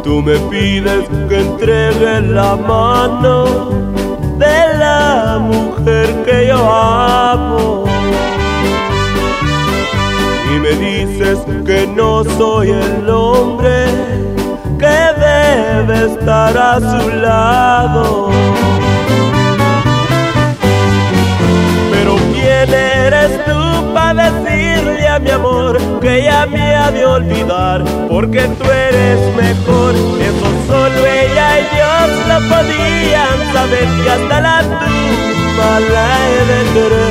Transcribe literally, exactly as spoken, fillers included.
Tú me pides que entregue la mano de la mujer que yo amo y me dices que no soy el hombre que debe estar a su lado. Pero ¿quién eres tú para decirle a mi amor que ya me ha de olvidar? Porque tú eres mejor, eso solo ella y Dios lo podían saber, que hasta la tumba la he de querer.